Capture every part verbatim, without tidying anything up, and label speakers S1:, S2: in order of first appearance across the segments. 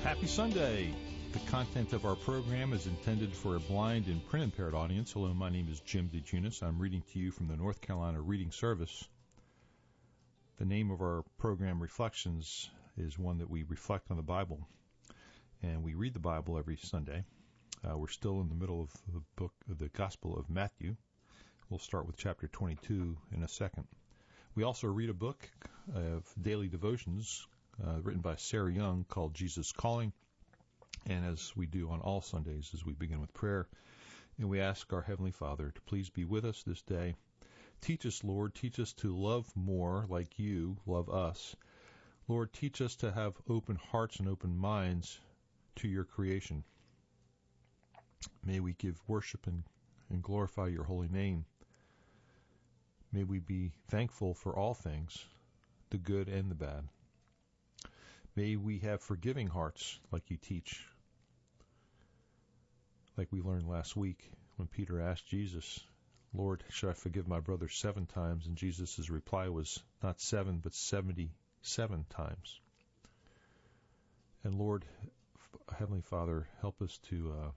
S1: Happy Sunday! The content of our program is intended for a blind and print-impaired audience. Hello, my name is Jim DeJunis. I'm reading to you from the North Carolina Reading Service. The name of our program, Reflections, is one that we reflect on the Bible, and we read the Bible every Sunday. Uh, we're still in the middle of the book of the Gospel of Matthew. We'll start with chapter twenty-two in a second. We also read a book of daily devotions uh, written by Sarah Young called Jesus Calling. And as we do on all Sundays, as we begin with prayer, and we ask our Heavenly Father to please be with us this day. Teach us, Lord, teach us to love more like you love us. Lord, teach us to have open hearts and open minds to your creation. May we give worship and, and glorify your holy name. May we be thankful for all things, the good and the bad. May we have forgiving hearts like you teach. Like we learned last week when Peter asked Jesus, Lord, should I forgive my brother seven times? And Jesus' reply was not seven, but seventy-seven times. And Lord, Heavenly Father, help us to uh,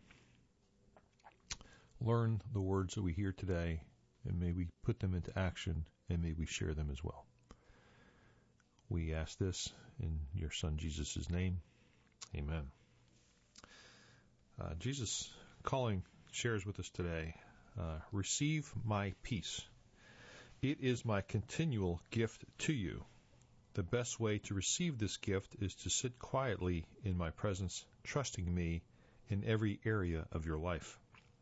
S1: learn the words that we hear today, and may we put them into action, and may we share them as well. We ask this in your Son Jesus' name. Amen. Uh, Jesus Calling shares with us today, uh, receive my peace. It is my continual gift to you. The best way to receive this gift is to sit quietly in my presence, trusting me in every area of your life.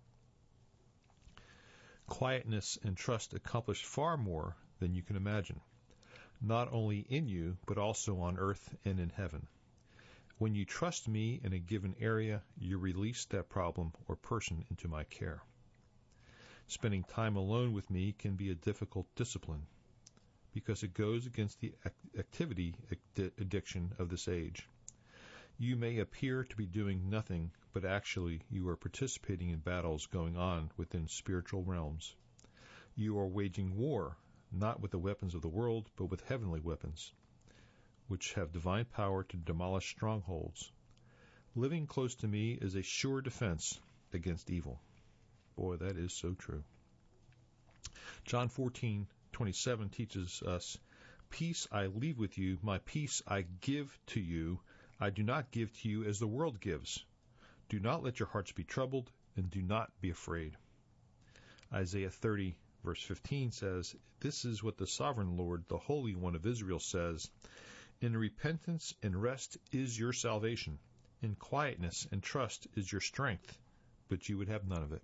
S1: Quietness and trust accomplish far more than you can imagine, not only in you, but also on earth and in heaven. When you trust me in a given area, you release that problem or person into my care. Spending time alone with me can be a difficult discipline because it goes against the activity addiction of this age. You may appear to be doing nothing, but actually you are participating in battles going on within spiritual realms. You are waging war, not with the weapons of the world, but with heavenly weapons, which have divine power to demolish strongholds. Living close to me is a sure defense against evil. Boy, that is so true. John fourteen twenty-seven teaches us, peace I leave with you, my peace I give to you. I do not give to you as the world gives. Do not let your hearts be troubled, and do not be afraid. Isaiah thirty verse fifteen says, this is what the sovereign Lord, the Holy One of Israel says, in repentance and rest is your salvation. In quietness and trust is your strength, but you would have none of it.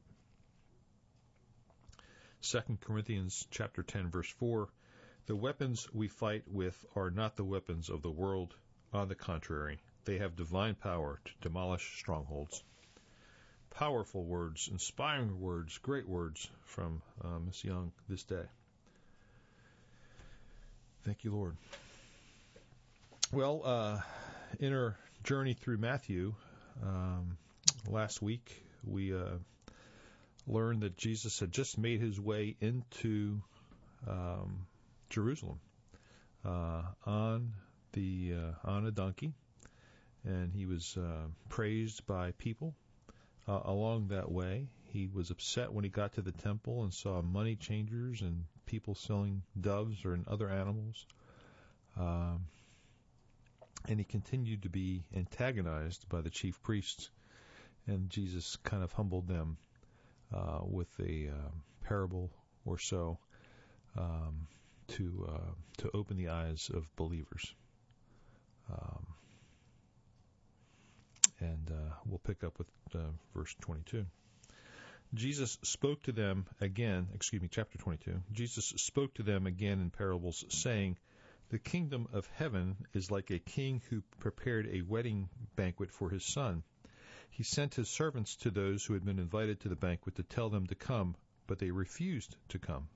S1: Second Corinthians chapter ten, verse four, the weapons we fight with are not the weapons of the world. On the contrary, they have divine power to demolish strongholds. Powerful words, inspiring words, great words from uh, Miss Young this day. Thank you, Lord. Well, uh, in our journey through Matthew, um, last week we uh, learned that Jesus had just made his way into um, Jerusalem uh, on the uh, on a donkey, and he was uh, praised by people uh, along that way. He was upset when he got to the temple and saw money changers and people selling doves or other animals. Um, And he continued to be antagonized by the chief priests, and Jesus kind of humbled them uh, with a uh, parable or so um, to uh, to open the eyes of believers. Um, and uh, we'll pick up with uh, verse twenty-two. Jesus spoke to them again, excuse me, chapter twenty-two. Jesus spoke to them again in parables, saying, the kingdom of heaven is like a king who prepared a wedding banquet for his son. He sent his servants to those who had been invited to the banquet to tell them to come, but they refused to come.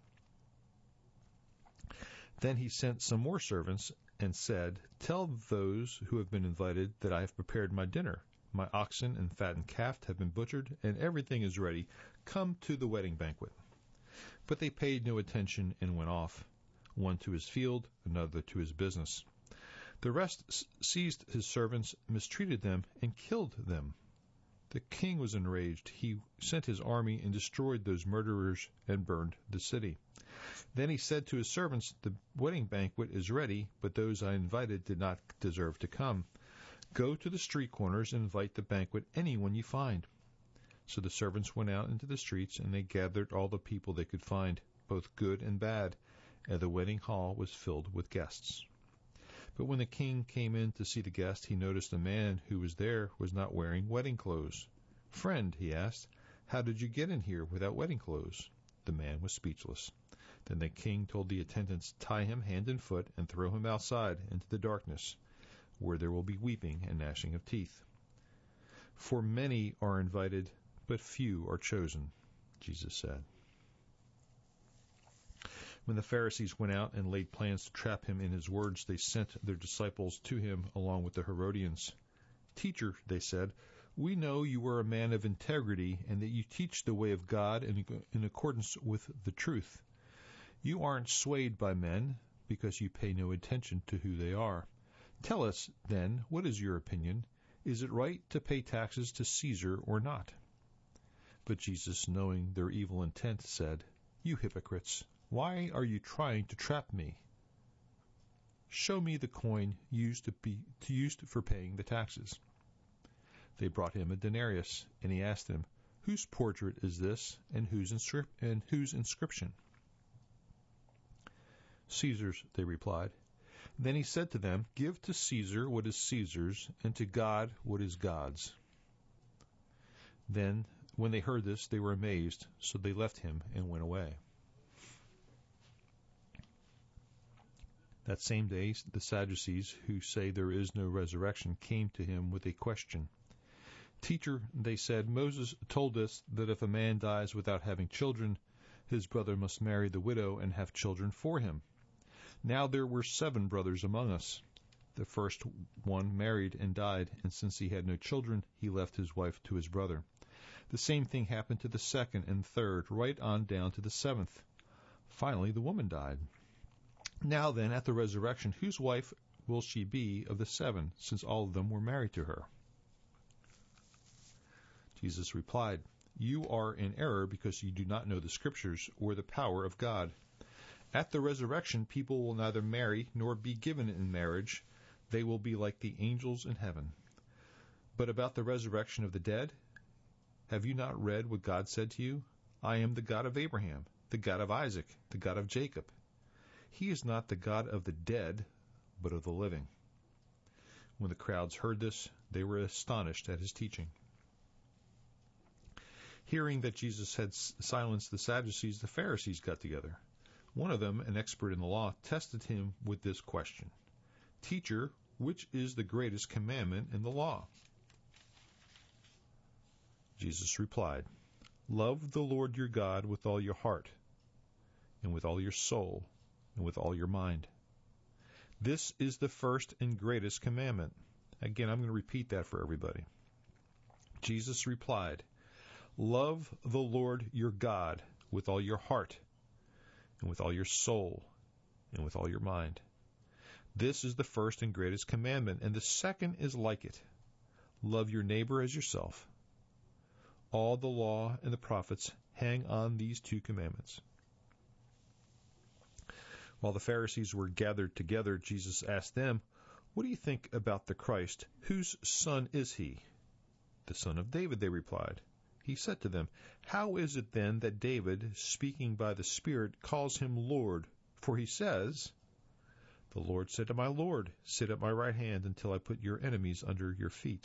S1: Then he sent some more servants and said, tell those who have been invited that I have prepared my dinner. My oxen and fattened calf have been butchered, and everything is ready. Come to the wedding banquet. But they paid no attention and went off, one to his field, another to his business. The rest seized his servants, mistreated them, and killed them. The king was enraged. He sent his army and destroyed those murderers and burned the city. Then he said to his servants, "The wedding banquet is ready, but those I invited did not deserve to come. Go to the street corners and invite the banquet anyone you find." So the servants went out into the streets, and they gathered all the people they could find, both good and bad, and the wedding hall was filled with guests. But when the king came in to see the guest, he noticed a man who was there was not wearing wedding clothes. "Friend," he asked, "how did you get in here without wedding clothes?" The man was speechless. Then the king told the attendants, "Tie him hand and foot and throw him outside into the darkness, where there will be weeping and gnashing of teeth. For many are invited, but few are chosen," Jesus said. When the Pharisees went out and laid plans to trap him in his words, they sent their disciples to him along with the Herodians. "Teacher," they said, "we know you are a man of integrity and that you teach the way of God in, in accordance with the truth. You aren't swayed by men because you pay no attention to who they are. Tell us, then, what is your opinion? Is it right to pay taxes to Caesar or not?" But Jesus, knowing their evil intent, said, "You hypocrites! Why are you trying to trap me? Show me the coin used to be to used for paying the taxes." They brought him a denarius, and he asked them, "Whose portrait is this, and whose, inscri- and whose inscription?" "Caesar's," they replied. Then he said to them, "Give to Caesar what is Caesar's, and to God what is God's." Then, when they heard this, they were amazed, so they left him and went away. That same day, the Sadducees, who say there is no resurrection, came to him with a question. "Teacher," they said, "Moses told us that if a man dies without having children, his brother must marry the widow and have children for him. Now there were seven brothers among us. The first one married and died, and since he had no children, he left his wife to his brother. The same thing happened to the second and third, right on down to the seventh. Finally, the woman died. Now then, at the resurrection, whose wife will she be of the seven, since all of them were married to her?" Jesus replied, "You are in error because you do not know the Scriptures or the power of God. At the resurrection, people will neither marry nor be given in marriage. They will be like the angels in heaven. But about the resurrection of the dead, have you not read what God said to you? I am the God of Abraham, the God of Isaac, the God of Jacob. He is not the God of the dead, but of the living." When the crowds heard this, they were astonished at his teaching. Hearing that Jesus had silenced the Sadducees, the Pharisees got together. One of them, an expert in the law, tested him with this question. "Teacher, which is the greatest commandment in the law?" Jesus replied, "Love the Lord your God with all your heart, and with all your soul, and with all your mind. This is the first and greatest commandment." Again, I'm going to repeat that for everybody. Jesus replied, "Love the Lord your God with all your heart, and with all your soul, and with all your mind. This is the first and greatest commandment, and the second is like it. Love your neighbor as yourself. All the law and the prophets hang on these two commandments." While the Pharisees were gathered together, Jesus asked them, "What do you think about the Christ? Whose son is he?" "The son of David," they replied. He said to them, "How is it then that David, speaking by the Spirit, calls him Lord? For he says, 'The Lord said to my Lord, sit at my right hand until I put your enemies under your feet.'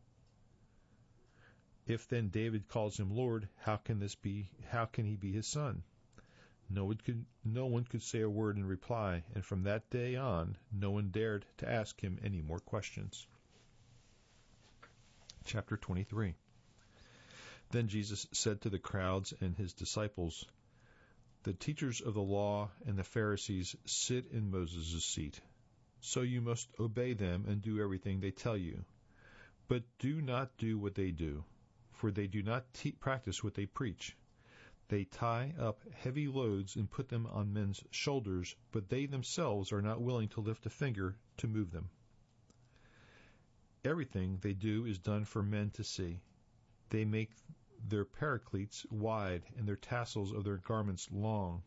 S1: If then David calls him Lord, how can this be? How can he be his son?" No one could, no one could say a word in reply, and from that day on, no one dared to ask him any more questions. Chapter twenty-three. Then Jesus said to the crowds and his disciples, "The teachers of the law and the Pharisees sit in Moses' seat. So you must obey them and do everything they tell you. But do not do what they do, for they do not te- practice what they preach. They tie up heavy loads and put them on men's shoulders, but they themselves are not willing to lift a finger to move them. Everything they do is done for men to see. They make their paracletes wide and their tassels of their garments long.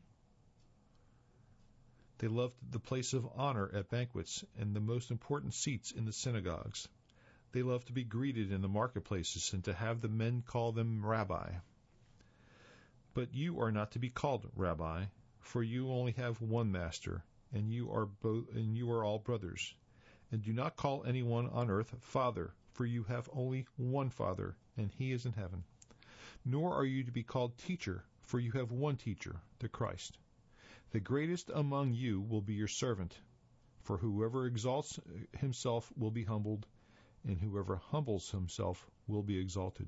S1: They loved the place of honor at banquets and the most important seats in the synagogues. They love to be greeted in the marketplaces and to have the men call them Rabbi. But you are not to be called Rabbi, for you only have one master, and you are both, and you are all brothers. And do not call anyone on earth Father, for you have only one Father, and he is in heaven. Nor are you to be called Teacher, for you have one Teacher, the Christ. The greatest among you will be your servant, for whoever exalts himself will be humbled, and whoever humbles himself will be exalted.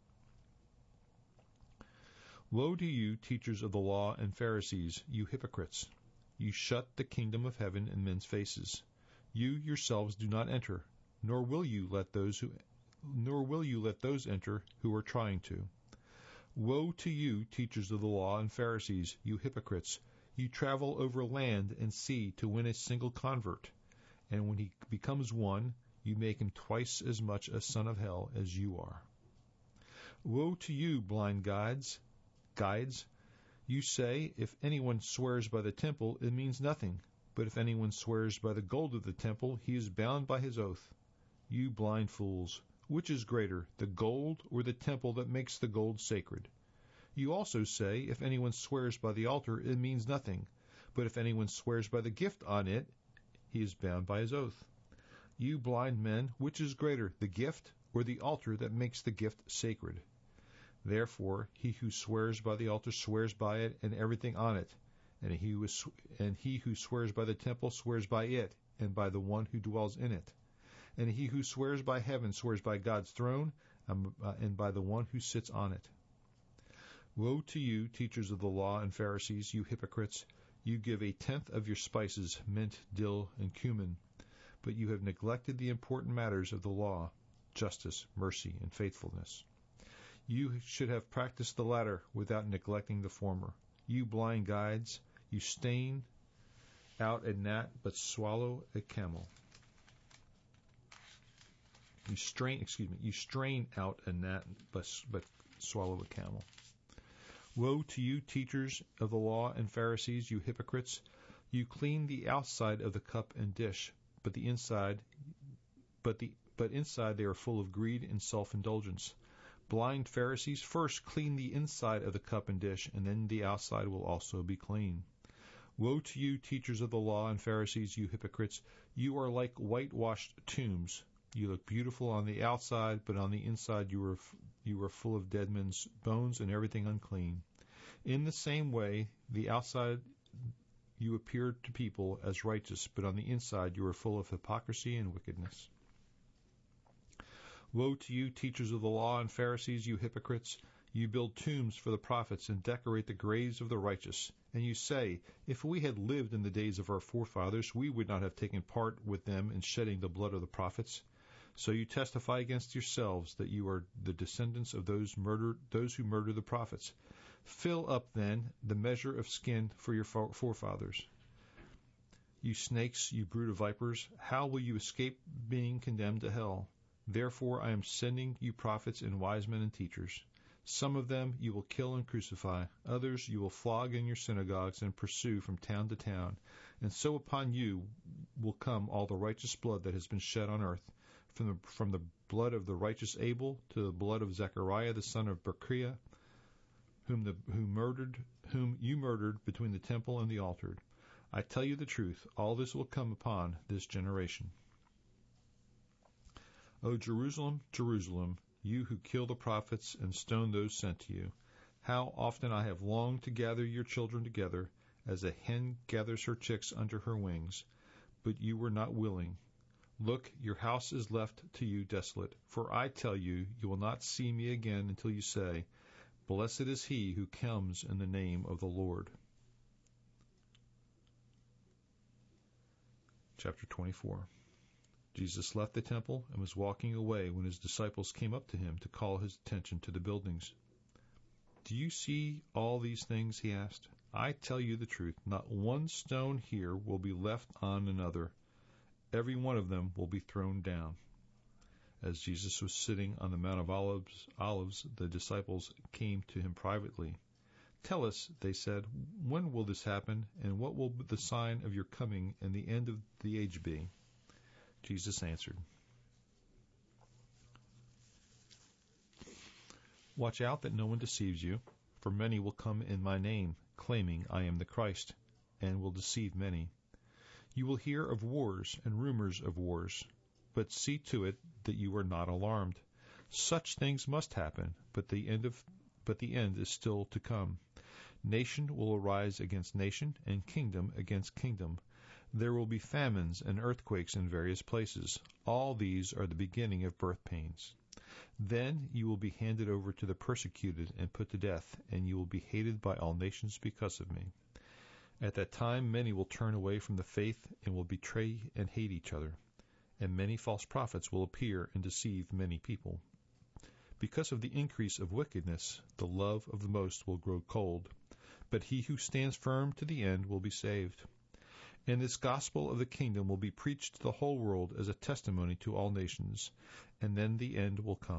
S1: Woe to you, teachers of the law and Pharisees, you hypocrites! You shut the kingdom of heaven in men's faces. You yourselves do not enter, nor will you let those who, nor will you let those enter who are trying to. Woe to you, teachers of the law and Pharisees, you hypocrites! You travel over land and sea to win a single convert, and when he becomes one, you make him twice as much a son of hell as you are. Woe to you, blind guides! Guides, you say, if anyone swears by the temple, it means nothing. But if anyone swears by the gold of the temple, he is bound by his oath. You blind fools, which is greater, the gold or the temple that makes the gold sacred? You also say, if anyone swears by the altar, it means nothing. But if anyone swears by the gift on it, he is bound by his oath. You blind men, which is greater, the gift or the altar that makes the gift sacred? Therefore, he who swears by the altar swears by it and everything on it, and he who, and he who swears by the temple swears by it and by the one who dwells in it. And he who swears by heaven swears by God's throne and, uh, and by the one who sits on it. Woe to you, teachers of the law and Pharisees, you hypocrites! You give a tenth of your spices, mint, dill, and cumin, but you have neglected the important matters of the law, justice, mercy, and faithfulness. You should have practiced the latter without neglecting the former. You blind guides, you strain out a gnat but swallow a camel. You strain, excuse me, you strain out a gnat but, but swallow a camel. Woe to you, teachers of the law and Pharisees, you hypocrites! You clean the outside of the cup and dish, but the inside, but the but inside they are full of greed and self-indulgence. Blind Pharisees, first clean the inside of the cup and dish, and then the outside will also be clean. Woe to you, teachers of the law and Pharisees, you hypocrites! You are like whitewashed tombs. You look beautiful on the outside, but on the inside you are you are full of dead men's bones and everything unclean. In the same way, the outside you appear to people as righteous, but on the inside you are full of hypocrisy and wickedness. Woe to you, teachers of the law and Pharisees, you hypocrites! You build tombs for the prophets and decorate the graves of the righteous. And you say, if we had lived in the days of our forefathers, we would not have taken part with them in shedding the blood of the prophets. So you testify against yourselves that you are the descendants of those murdered, those who murder the prophets. Fill up, then, the measure of skin for your forefathers. You snakes, you brood of vipers, how will you escape being condemned to hell? Therefore I am sending you prophets and wise men and teachers. Some of them you will kill and crucify. Others you will flog in your synagogues and pursue from town to town. And so upon you will come all the righteous blood that has been shed on earth, from the, from the blood of the righteous Abel to the blood of Zechariah the son of Berechiah, whom the who murdered whom you murdered between the temple and the altar. I tell you the truth, all this will come upon this generation. O Jerusalem, Jerusalem, you who kill the prophets and stone those sent to you, how often I have longed to gather your children together, as a hen gathers her chicks under her wings, but you were not willing. Look, your house is left to you desolate, for I tell you, you will not see me again until you say, Blessed is he who comes in the name of the Lord. Chapter twenty-four. Jesus left the temple and was walking away when his disciples came up to him to call his attention to the buildings. Do you see all these things? He asked. I tell you the truth, not one stone here will be left on another. Every one of them will be thrown down. As Jesus was sitting on the Mount of Olives, Olives, the disciples came to him privately. "Tell us," they said, "when will this happen, and what will the sign of your coming and the end of the age be?" Jesus answered, "Watch out that no one deceives you, for many will come in my name, claiming I am the Christ, and will deceive many. You will hear of wars and rumors of wars, but see to it that you are not alarmed. Such things must happen, but the end of but the end is still to come. Nation will arise against nation, and kingdom against kingdom. There will be famines and earthquakes in various places. All these are the beginning of birth pains. Then you will be handed over to the persecuted and put to death, and you will be hated by all nations because of me. At that time many will turn away from the faith and will betray and hate each other. And many false prophets will appear and deceive many people. Because of the increase of wickedness, the love of the most will grow cold, but he who stands firm to the end will be saved. And this gospel of the kingdom will be preached to the whole world as a testimony to all nations, and then the end will come.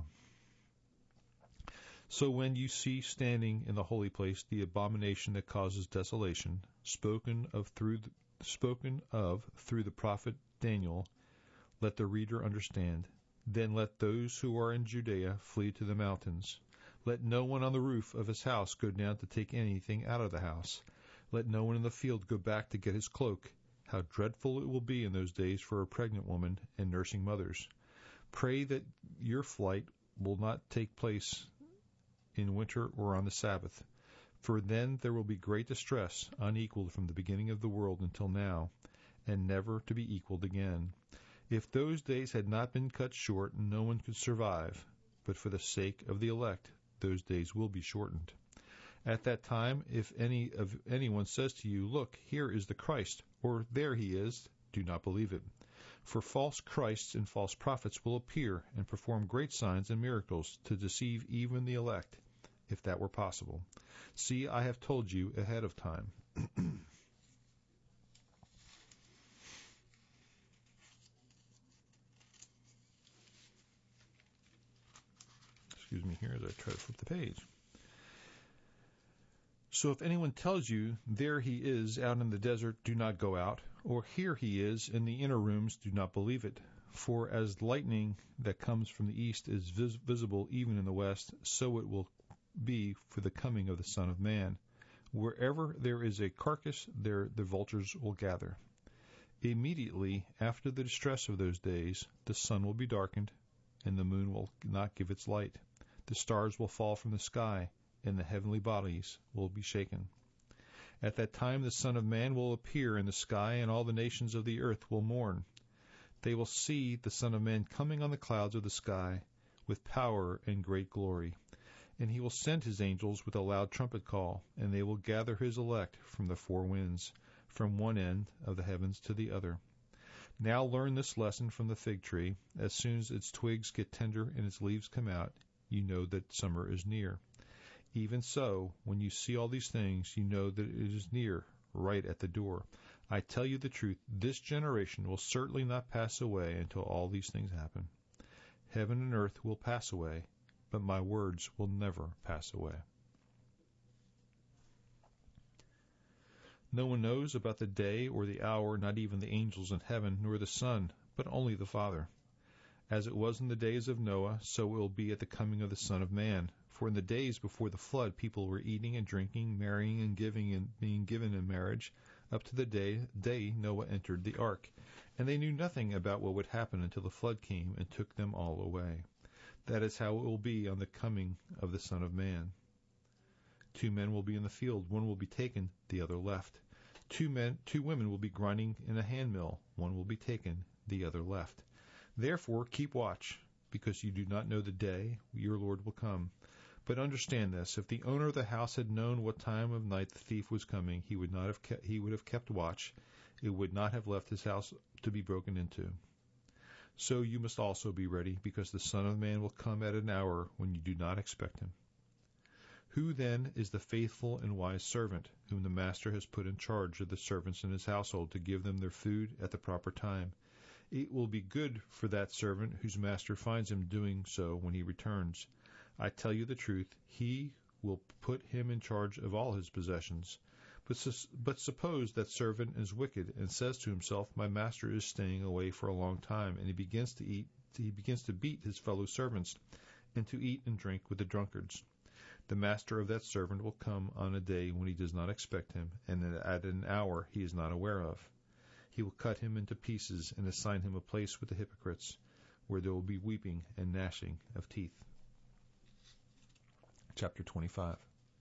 S1: So when you see standing in the holy place the abomination that causes desolation, spoken of through the, spoken of through the prophet Daniel, let the reader understand. Then let those who are in Judea flee to the mountains. Let no one on the roof of his house go down to take anything out of the house. Let no one in the field go back to get his cloak. How dreadful it will be in those days for a pregnant woman and nursing mothers. Pray that your flight will not take place in winter or on the Sabbath, for then there will be great distress, unequaled from the beginning of the world until now, and never to be equaled again. If those days had not been cut short, no one could survive, but for the sake of the elect, those days will be shortened. At that time, if any of anyone says to you, 'Look, here is the Christ,' or 'There he is,' do not believe it. For false Christs and false prophets will appear and perform great signs and miracles to deceive even the elect, if that were possible. See, I have told you ahead of time." Excuse me here as I try to flip the page. "So if anyone tells you, 'There he is out in the desert,' do not go out, or 'Here he is in the inner rooms,' do not believe it. For as lightning that comes from the east is vis- visible even in the west, so it will be for the coming of the Son of Man. Wherever there is a carcass, there the vultures will gather. Immediately after the distress of those days, the sun will be darkened, and the moon will not give its light. The stars will fall from the sky, and the heavenly bodies will be shaken. At that time the Son of Man will appear in the sky, and all the nations of the earth will mourn. They will see the Son of Man coming on the clouds of the sky with power and great glory. And he will send his angels with a loud trumpet call, and they will gather his elect from the four winds, from one end of the heavens to the other. Now learn this lesson from the fig tree. As soon as its twigs get tender and its leaves come out, you know that summer is near. Even so, when you see all these things, you know that it is near, right at the door. I tell you the truth, this generation will certainly not pass away until all these things happen. Heaven and earth will pass away, but my words will never pass away." No one knows about the day or the hour, not even the angels in heaven, nor the Son, but only the Father. As it was in the days of Noah, so it will be at the coming of the Son of Man. For in the days before the flood, people were eating and drinking, marrying and giving and being given in marriage, up to the day, day Noah entered the ark. And they knew nothing about what would happen until the flood came and took them all away. That is how it will be on the coming of the Son of Man. Two men will be in the field, one will be taken, the other left. Two men, two women will be grinding in a handmill, one will be taken, the other left. Therefore keep watch, because you do not know the day your Lord will come. But understand this, if the owner of the house had known what time of night the thief was coming, he would not have kept, he would have kept watch. It would not have left his house to be broken into. So you must also be ready, because the Son of Man will come at an hour when you do not expect him. Who then is the faithful and wise servant, whom the master has put in charge of the servants in his household to give them their food at the proper time? It will be good for that servant whose master finds him doing so when he returns. I tell you the truth, he will put him in charge of all his possessions. But, su- but suppose that servant is wicked and says to himself, my master is staying away for a long time, and he begins to eat, he begins to beat his fellow servants, and to eat and drink with the drunkards. The master of that servant will come on a day when he does not expect him, and at an hour he is not aware of. He will cut him into pieces and assign him a place with the hypocrites, where there will be weeping and gnashing of teeth. Chapter twenty-five.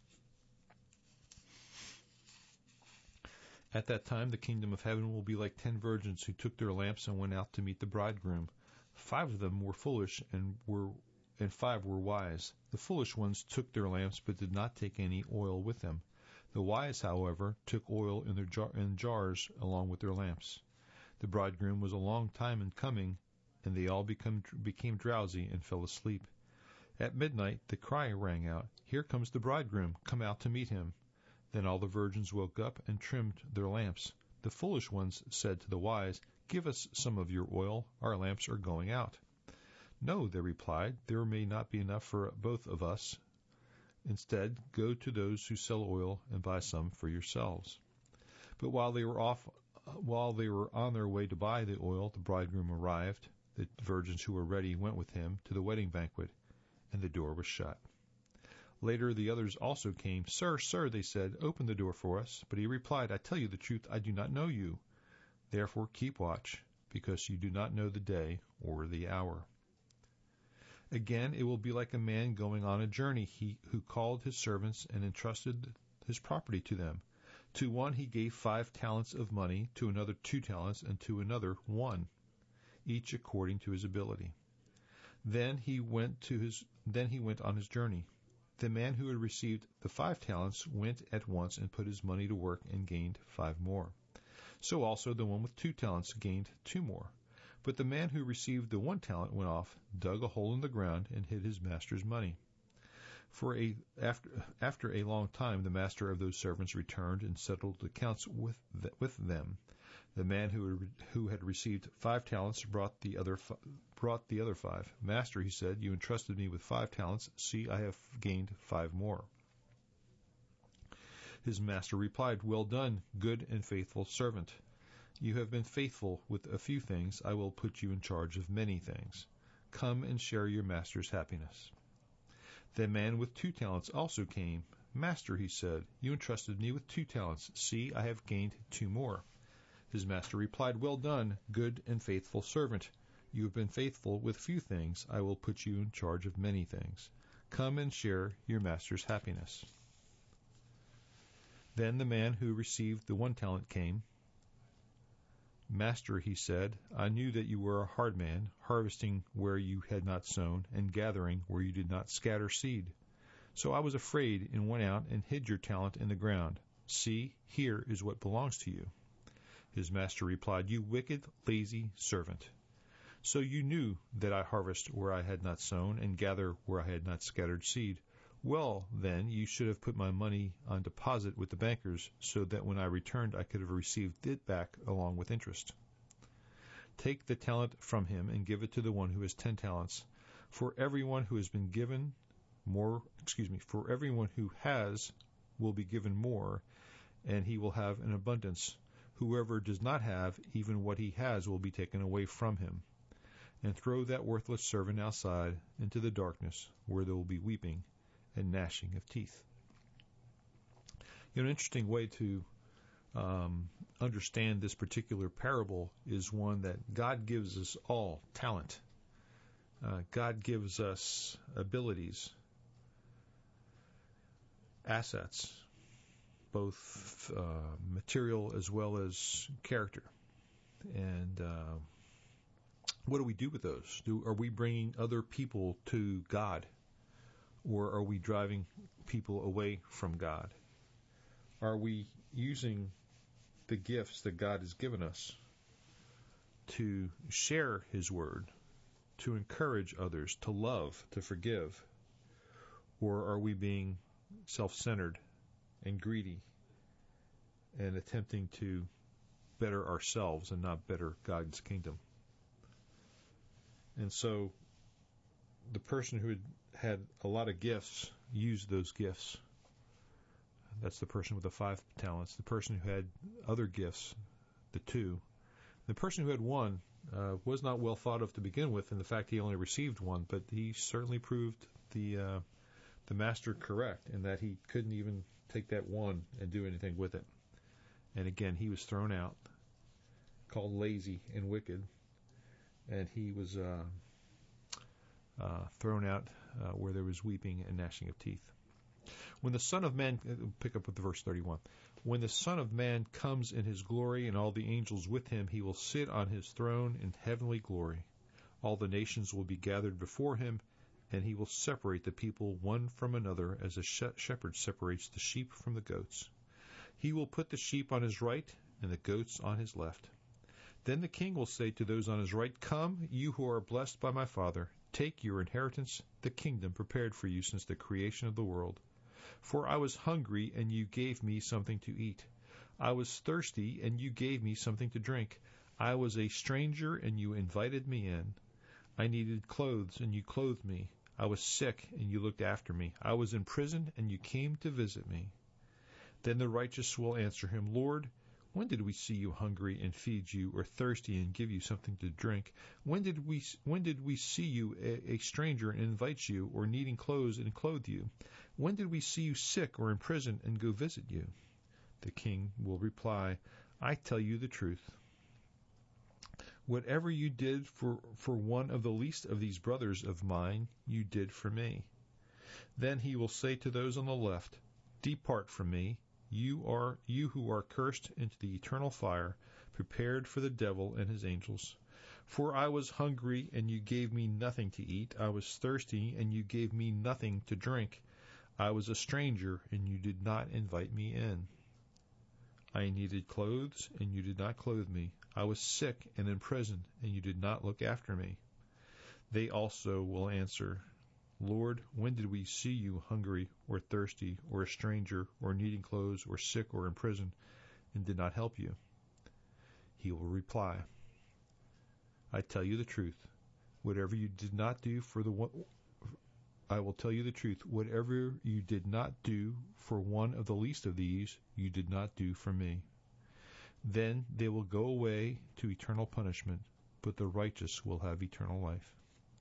S1: At that time the kingdom of heaven will be like ten virgins who took their lamps and went out to meet the bridegroom. Five of them were foolish and were and five were wise. The foolish ones took their lamps but did not take any oil with them. The wise, however, took oil in their jar- in jars along with their lamps. The bridegroom was a long time in coming, and they all become, became drowsy and fell asleep. At midnight the cry rang out, here comes the bridegroom, come out to meet him. Then all the virgins woke up and trimmed their lamps. The foolish ones said to the wise, give us some of your oil, our lamps are going out. No, they replied, there may not be enough for both of us. Instead, go to those who sell oil and buy some for yourselves. But while they were off, while they were on their way to buy the oil, the bridegroom arrived. The virgins who were ready went with him to the wedding banquet, and the door was shut. Later the others also came. Sir, sir, they said, open the door for us. But he replied, I tell you the truth, I do not know you. Therefore keep watch, because you do not know the day or the hour. Again, it will be like a man going on a journey, he who called his servants and entrusted his property to them. To one he gave five talents of money, to another two talents, and to another one, each according to his ability. Then he went to his then he went on his journey. The man who had received the five talents went at once and put his money to work and gained five more. So also the one with two talents gained two more. But the man who received the one talent went off, dug a hole in the ground, and hid his master's money. For a after after a long time, the master of those servants returned and settled accounts with the, with them. The man who had, who had received five talents brought the other brought the other five. Master, he said, you entrusted me with five talents. See, I have gained five more. His master replied, well done, good and faithful servant. You have been faithful with a few things. I will put you in charge of many things. Come and share your master's happiness. The man with two talents also came. Master, he said, you entrusted me with two talents. See, I have gained two more. His master replied, well done, good and faithful servant. You have been faithful with few things. I will put you in charge of many things. Come and share your master's happiness. Then the man who received the one talent came. Master, he said, I knew that you were a hard man, harvesting where you had not sown, and gathering where you did not scatter seed. So I was afraid and went out and hid your talent in the ground. See, here is what belongs to you. His master replied, you wicked, lazy servant. So you knew that I harvest where I had not sown, and gather where I had not scattered seed. Well, then, you should have put my money on deposit with the bankers, so that when I returned I could have received it back along with interest. Take the talent from him and give it to the one who has ten talents. For everyone who has been given more, excuse me, for everyone who has will be given more, and he will have an abundance. Whoever does not have, even what he has will be taken away from him. And throw that worthless servant outside into the darkness, where there will be weeping and gnashing of teeth. You know, an interesting way to um, understand this particular parable is one that God gives us all talent. Uh, God gives us abilities, assets, both uh, material as well as character. And uh, what do we do with those? Do, are we bringing other people to God? Or are we driving people away from God? Are we using the gifts that God has given us to share His Word, to encourage others, to love, to forgive? Or are we being self-centered and greedy and attempting to better ourselves and not better God's kingdom? And so the person who had had a lot of gifts used those gifts. That's the person with the five talents. The person who had other gifts, the two. The person who had one uh, was not well thought of to begin with, in the fact he only received one, but he certainly proved the uh, the master correct in that he couldn't even take that one and do anything with it. And again, he was thrown out, called lazy and wicked, and he was uh, uh, thrown out uh, where there was weeping and gnashing of teeth. When the Son of Man, pick up with verse thirty-one, when the Son of Man comes in his glory and all the angels with him, he will sit on his throne in heavenly glory. All the nations will be gathered before him, and he will separate the people one from another as a shepherd separates the sheep from the goats. He will put the sheep on his right and the goats on his left. Then the king will say to those on his right, "Come, you who are blessed by my Father, take your inheritance, the kingdom prepared for you since the creation of the world. For I was hungry, and you gave me something to eat. I was thirsty, and you gave me something to drink. I was a stranger, and you invited me in. I needed clothes, and you clothed me. I was sick, and you looked after me. I was in prison, and you came to visit me." Then the righteous will answer him, "Lord, when did we see you hungry and feed you, or thirsty and give you something to drink? When did we when did we see you a, a stranger and invite you, or needing clothes and clothe you? When did we see you sick or in prison and go visit you?" The king will reply, "I tell you the truth. Whatever you did for, for one of the least of these brothers of mine, you did for me." Then he will say to those on the left, "Depart from me, You are you who are cursed, into the eternal fire, prepared for the devil and his angels. For I was hungry, and you gave me nothing to eat. I was thirsty, and you gave me nothing to drink. I was a stranger, and you did not invite me in. I needed clothes, and you did not clothe me. I was sick and in prison, and you did not look after me." They also will answer, "Lord, when did we see you hungry or thirsty or a stranger or needing clothes or sick or in prison and did not help you?" He will reply, "I tell you the truth. Whatever you did not do for the one, I will tell you the truth. Whatever you did not do for one of the least of these, you did not do for me." Then they will go away to eternal punishment, but the righteous will have eternal life.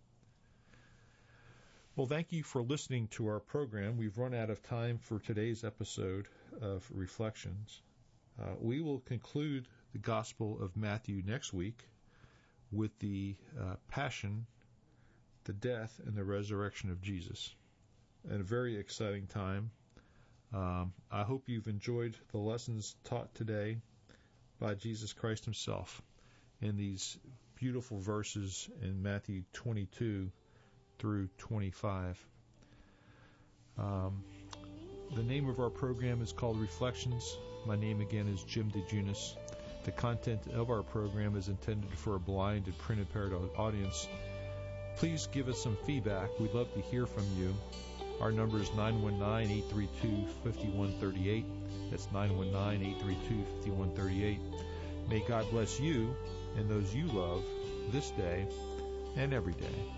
S1: Well, thank you for listening to our program. We've run out of time for today's episode of Reflections. Uh, we will conclude the Gospel of Matthew next week with the uh, Passion, the death, and the resurrection of Jesus. And a very exciting time. Um, I hope you've enjoyed the lessons taught today by Jesus Christ himself in these beautiful verses in Matthew twenty-two through twenty-five. Um, the name of our program is called Reflections. My name again is Jim DeJunis. The content of our program is intended for a blind and print impaired audience. Please give us some feedback. We'd love to hear from you. Our number is nine one nine, eight three two, five one three eight. That's nine one nine, eight three two, five one three eight. May God bless you and those you love this day and every day.